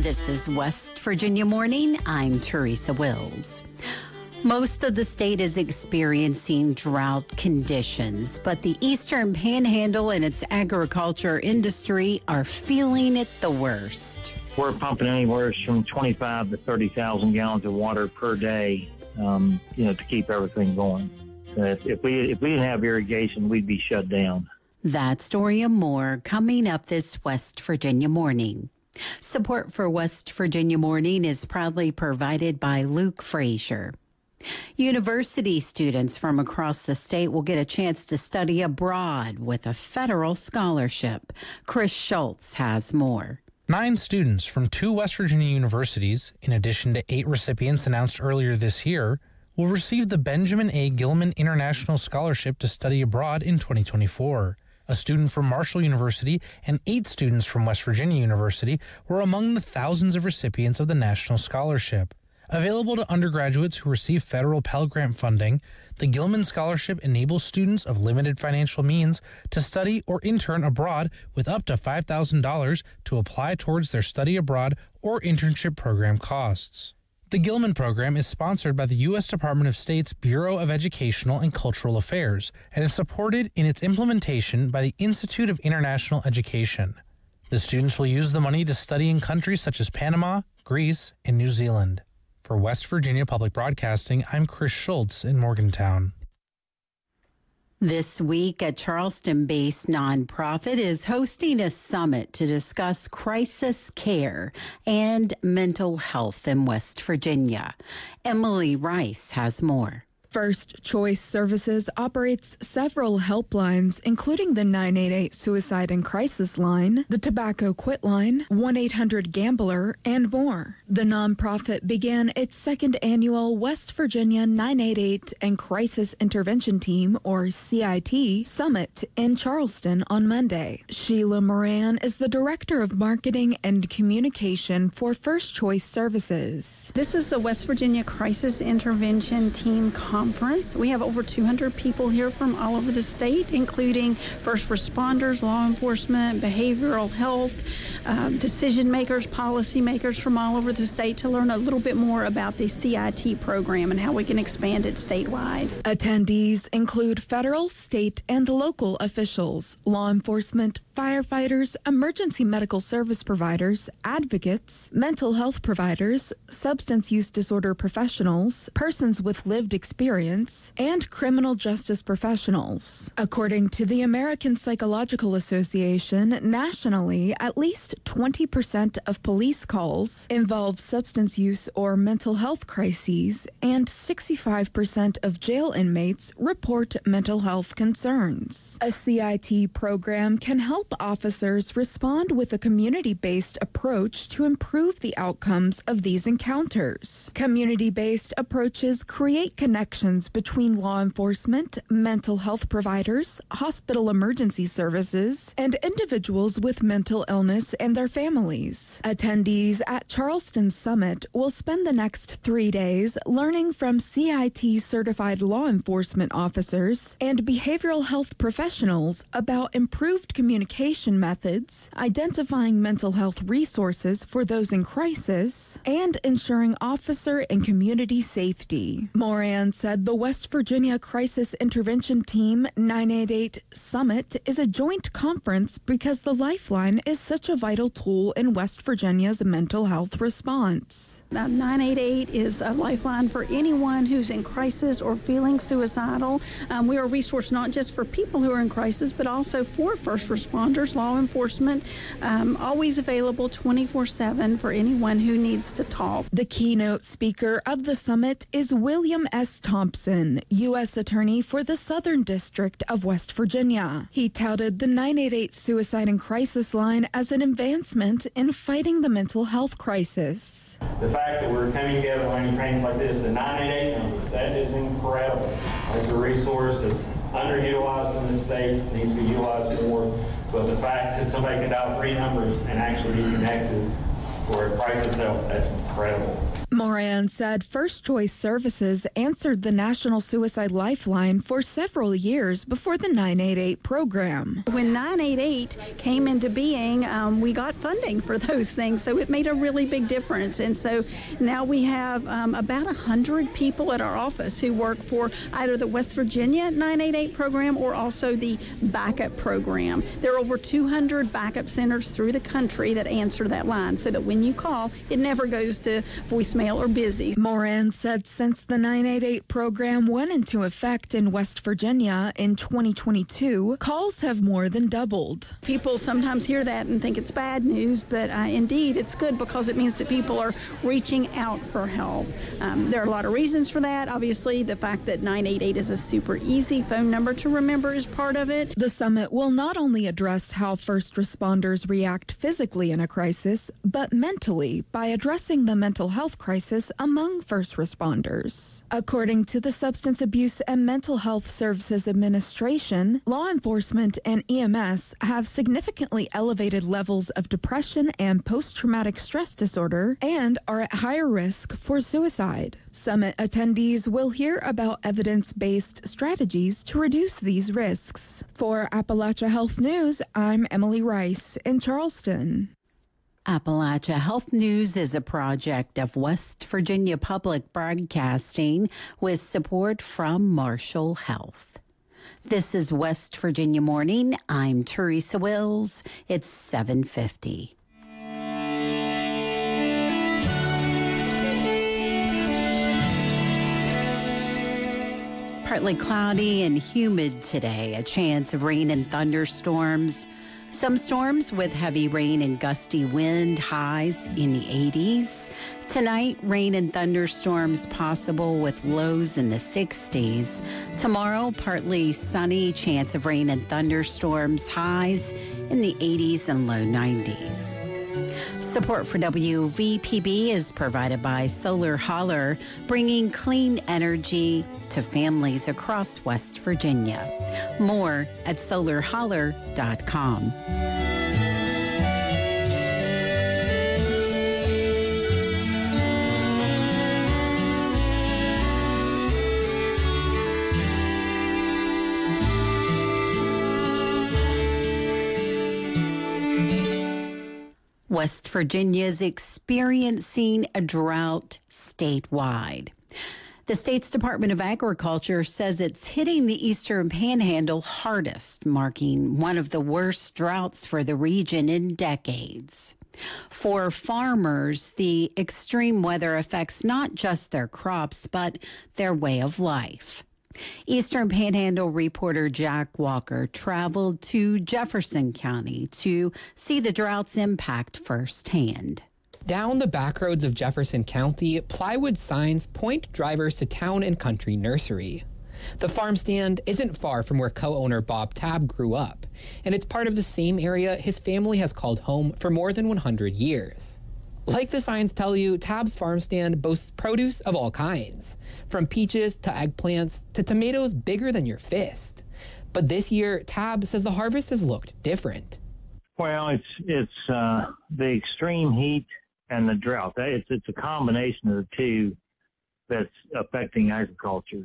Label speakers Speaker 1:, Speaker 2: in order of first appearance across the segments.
Speaker 1: This is West Virginia Morning. I'm Teresa Wills. Most of the state is experiencing drought conditions, but the Eastern Panhandle and its agriculture industry are feeling it the worst.
Speaker 2: We're pumping anywhere from 25 to 30,000 gallons of water per day, to keep everything going. If we didn't have irrigation, we'd be shut down.
Speaker 1: That story and more coming up this West Virginia Morning. Support for West Virginia Morning is proudly provided by Luke Frazier. University students from across the state will get a chance to study abroad with a federal scholarship. Chris Schultz has more.
Speaker 3: 9 students from 2 West Virginia universities, in addition to 8 recipients announced earlier this year, will receive the Benjamin A. Gilman International Scholarship to study abroad in 2024. A student from Marshall University and 8 students from West Virginia University were among the thousands of recipients of the National Scholarship. Available to undergraduates who receive federal Pell Grant funding, the Gilman Scholarship enables students of limited financial means to study or intern abroad with up to $5,000 to apply towards their study abroad or internship program costs. The Gilman program is sponsored by the U.S. Department of State's Bureau of Educational and Cultural Affairs and is supported in its implementation by the Institute of International Education. The students will use the money to study in countries such as Panama, Greece, and New Zealand. For West Virginia Public Broadcasting, I'm Chris Schultz in Morgantown.
Speaker 1: This week, a Charleston-based nonprofit is hosting a summit to discuss crisis care and mental health in West Virginia. Emily Rice has more.
Speaker 4: First Choice Services operates several helplines, including the 988 Suicide and Crisis Line, the Tobacco Quit Line, 1-800-GAMBLER, and more. The nonprofit began its second annual West Virginia 988 and Crisis Intervention Team, or CIT, Summit in Charleston on Monday. Sheila Moran is the Director of Marketing and Communication for First Choice Services.
Speaker 5: This is the West Virginia Crisis Intervention Team Conference. We have over 200 people here from all over the state, including first responders, law enforcement, behavioral health, decision makers, policy makers from all over the state to learn a little bit more about the CIT program and how we can expand it statewide.
Speaker 4: Attendees include federal, state, and local officials, law enforcement, firefighters, emergency medical service providers, advocates, mental health providers, substance use disorder professionals, persons with lived experience, and criminal justice professionals. According to the American Psychological Association, nationally, at least 20% of police calls involve substance use or mental health crises, and 65% of jail inmates report mental health concerns. A CIT program can help officers respond with a community-based approach to improve the outcomes of these encounters. Community-based approaches create connections between law enforcement, mental health providers, hospital emergency services, and individuals with mental illness and their families. Attendees at Charleston Summit will spend the next 3 days learning from CIT-certified law enforcement officers and behavioral health professionals about improved communication methods, identifying mental health resources for those in crisis, and ensuring officer and community safety. Moran said the West Virginia Crisis Intervention Team 988 Summit is a joint conference because the Lifeline is such a vital tool in West Virginia's mental health response.
Speaker 5: 988 is a lifeline for anyone who's in crisis or feeling suicidal. We are a resource not just for people who are in crisis, but also for first responders, law enforcement, always available 24/7 for anyone who needs to talk.
Speaker 4: The keynote speaker of the summit is William S. Thompson, U.S. Attorney for the Southern District of West Virginia. He touted the 988 Suicide and Crisis Line as an advancement in fighting the mental health crisis.
Speaker 6: The fact that we're coming together learning trainings like this, the 988 number, that is incredible. It's a resource that's underutilized in the state, needs to be utilized more. But the fact that somebody can dial 3 numbers and actually be connected for crisis help, that's incredible.
Speaker 4: Moran said First Choice Services answered the National Suicide Lifeline for several years before the 988 program.
Speaker 5: When 988 came into being, we got funding for those things, so it made a really big difference. And so now we have about 100 people at our office who work for either the West Virginia 988 program or also the backup program. There are over 200 backup centers through the country that answer that line, so that when you call, it never goes to voicemail or busy.
Speaker 4: Moran said since the 988 program went into effect in West Virginia in 2022, calls have more than doubled.
Speaker 5: People sometimes hear that and think it's bad news, but indeed it's good because it means that people are reaching out for help. There are a lot of reasons for that. Obviously, the fact that 988 is a super easy phone number to remember is part of it.
Speaker 4: The summit will not only address how first responders react physically in a crisis, but mentally by addressing the mental health crisis among first responders. According to the Substance Abuse and Mental Health Services Administration, law enforcement and EMS have significantly elevated levels of depression and post-traumatic stress disorder and are at higher risk for suicide. Summit attendees will hear about evidence-based strategies to reduce these risks. For Appalachia Health News, I'm Emily Rice in Charleston.
Speaker 1: Appalachia Health News is a project of West Virginia Public Broadcasting with support from Marshall Health. This is West Virginia Morning. I'm Teresa Wills. It's 7:50. Partly cloudy and humid today. A chance of rain and thunderstorms. Some storms with heavy rain and gusty wind, highs in the 80s. Tonight, rain and thunderstorms possible with lows in the 60s. Tomorrow, partly sunny, chance of rain and thunderstorms, highs in the 80s and low 90s. Support for WVPB is provided by Solar Holler, bringing clean energy to families across West Virginia. More at solarholler.com. West Virginia is experiencing a drought statewide. The state's Department of Agriculture says it's hitting the Eastern Panhandle hardest, marking one of the worst droughts for the region in decades. For farmers, the extreme weather affects not just their crops, but their way of life. Eastern Panhandle reporter Jack Walker traveled to Jefferson County to see the drought's impact firsthand.
Speaker 7: Down the back roads of Jefferson County, plywood signs point drivers to Town and Country Nursery. The farm stand isn't far from where co-owner Bob Tabb grew up, and it's part of the same area his family has called home for more than 100 years. Like the signs tell you, Tabb's farm stand boasts produce of all kinds, from peaches to eggplants to tomatoes bigger than your fist. But this year, Tabb says the harvest has looked different.
Speaker 2: Well, it's the extreme heat and the drought. It's a combination of the two that's affecting agriculture.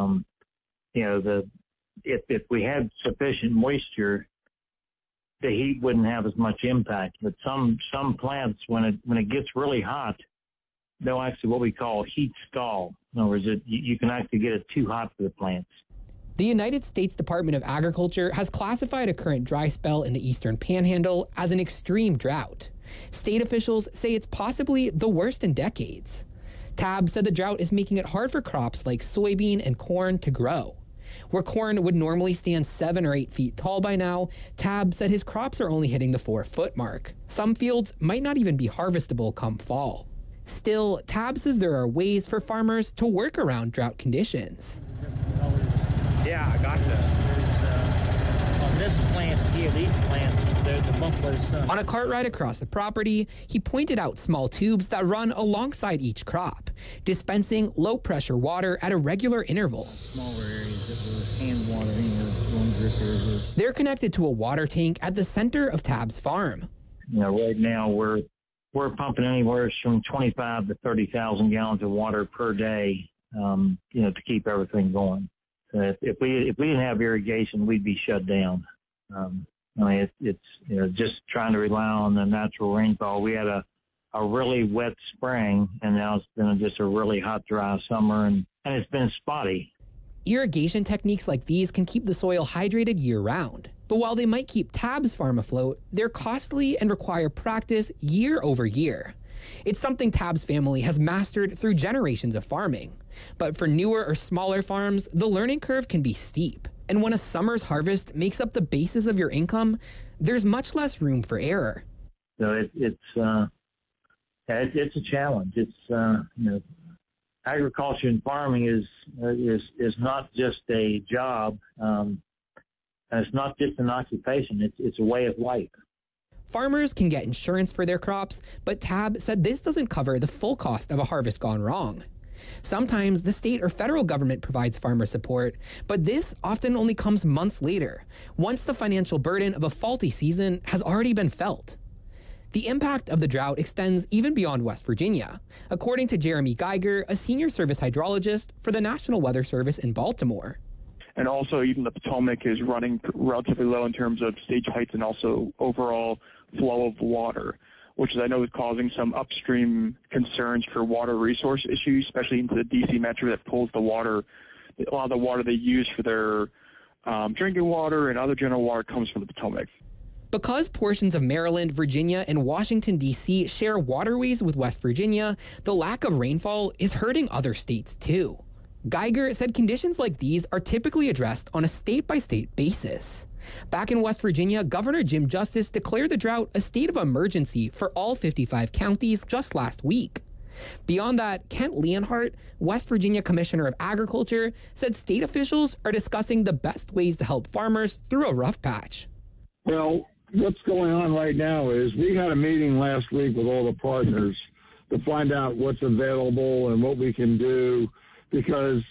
Speaker 2: If we had sufficient moisture, the heat wouldn't have as much impact. But some plants, when it gets really hot, they'll actually what we call heat stall. In other words, you can actually get it too hot for the plants.
Speaker 7: The United States Department of Agriculture has classified a current dry spell in the Eastern Panhandle as an extreme drought. State officials say it's possibly the worst in decades. Tabb said the drought is making it hard for crops like soybean and corn to grow. Where corn would normally stand 7 or 8 feet tall by now, Tabb said his crops are only hitting the 4-foot mark. Some fields might not even be harvestable come fall. Still, Tabb says there are ways for farmers to work around drought conditions.
Speaker 8: Yeah, I gotcha. On this plant here, these plants, they're the month of the sun.
Speaker 7: On a cart ride across the property, he pointed out small tubes that run alongside each crop, dispensing low-pressure water at a regular interval.
Speaker 8: Smaller areas that were hand watering or one drip areas.
Speaker 7: They're connected to a water tank at the center of Tabb's farm.
Speaker 2: Right now we're we're pumping anywhere from 25 to 30,000 gallons of water per day, to keep everything going. So if we didn't have irrigation, we'd be shut down. It's just trying to rely on the natural rainfall. We had a really wet spring, and now it's been just a really hot, dry summer, and it's been spotty.
Speaker 7: Irrigation techniques like these can keep the soil hydrated year-round. But while they might keep Tabb's farm afloat, they're costly and require practice year over year. It's something Tabb's family has mastered through generations of farming. But for newer or smaller farms, the learning curve can be steep. And when a summer's harvest makes up the basis of your income, there's much less room for error.
Speaker 2: So it's a challenge. It's agriculture and farming is not just a job. And it's not just an occupation. It's a way of life.
Speaker 7: Farmers can get insurance for their crops, but Tabb said this doesn't cover the full cost of a harvest gone wrong. Sometimes the state or federal government provides farmer support, but this often only comes months later, once the financial burden of a faulty season has already been felt. The impact of the drought extends even beyond West Virginia, according to Jeremy Geiger, a senior service hydrologist for the National Weather Service in Baltimore.
Speaker 9: And also, even the Potomac is running relatively low in terms of stage heights and also overall flow of water, which I know is causing some upstream concerns for water resource issues, especially into the D.C. metro that pulls the water. A lot of the water they use for their drinking water and other general water comes from the Potomac.
Speaker 7: Because portions of Maryland, Virginia, and Washington, D.C. share waterways with West Virginia, the lack of rainfall is hurting other states too. Geiger said conditions like these are typically addressed on a state-by-state basis. Back in West Virginia, Governor Jim Justice declared the drought a state of emergency for all 55 counties just last week. Beyond that, Kent Leonhardt, West Virginia Commissioner of Agriculture, said state officials are discussing the best ways to help farmers through a rough patch.
Speaker 10: Well, what's going on right now is we had a meeting last week with all the partners to find out what's available and what we can do. Because,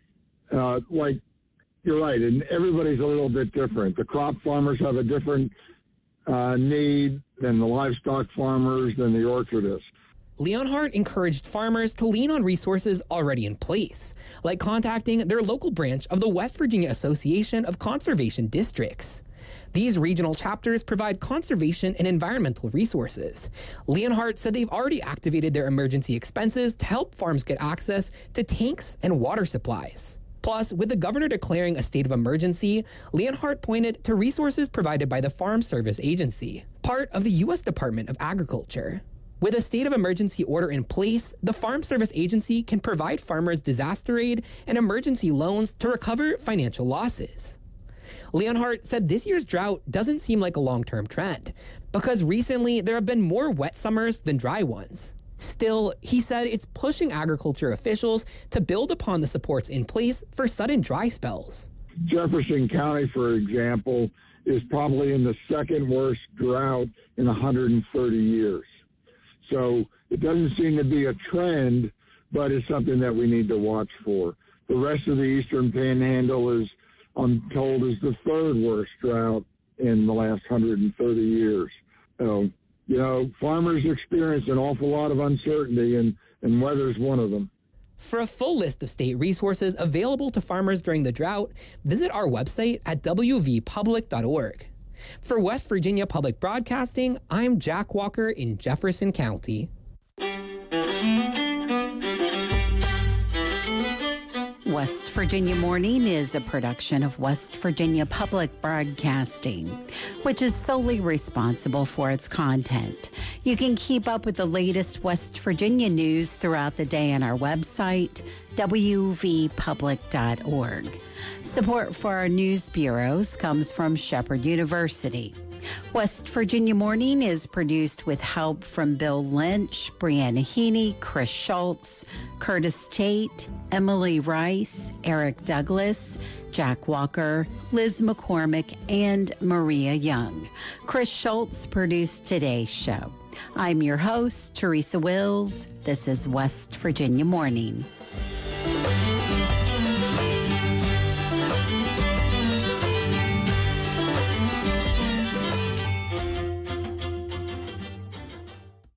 Speaker 10: you're right, and everybody's a little bit different. The crop farmers have a different need than the livestock farmers, than the orchardists.
Speaker 7: Leonhardt encouraged farmers to lean on resources already in place, like contacting their local branch of the West Virginia Association of Conservation Districts. These regional chapters provide conservation and environmental resources. Leonhardt said they've already activated their emergency expenses to help farms get access to tanks and water supplies. Plus, with the governor declaring a state of emergency, Leonhardt pointed to resources provided by the Farm Service Agency, part of the U.S. Department of Agriculture. With a state of emergency order in place, the Farm Service Agency can provide farmers disaster aid and emergency loans to recover financial losses. Leonhardt said this year's drought doesn't seem like a long-term trend because recently there have been more wet summers than dry ones. Still, he said it's pushing agriculture officials to build upon the supports in place for sudden dry spells.
Speaker 10: Jefferson County, for example, is probably in the second worst drought in 130 years. So it doesn't seem to be a trend, but it's something that we need to watch for. The rest of the Eastern Panhandle is, I'm told, is the third worst drought in the last 130 years. So, farmers experience an awful lot of uncertainty, and weather's one of them.
Speaker 7: For a full list of state resources available to farmers during the drought, visit our website at wvpublic.org. For West Virginia Public Broadcasting, I'm Jack Walker in Jefferson County.
Speaker 1: West Virginia Morning is a production of West Virginia Public Broadcasting, which is solely responsible for its content. You can keep up with the latest West Virginia news throughout the day on our website, wvpublic.org. Support for our news bureaus comes from Shepherd University. West Virginia Morning is produced with help from Bill Lynch, Brianna Heaney, Chris Schultz, Curtis Tate, Emily Rice, Eric Douglas, Jack Walker, Liz McCormick, and Maria Young. Chris Schultz produced today's show. I'm your host, Teresa Wills. This is West Virginia Morning.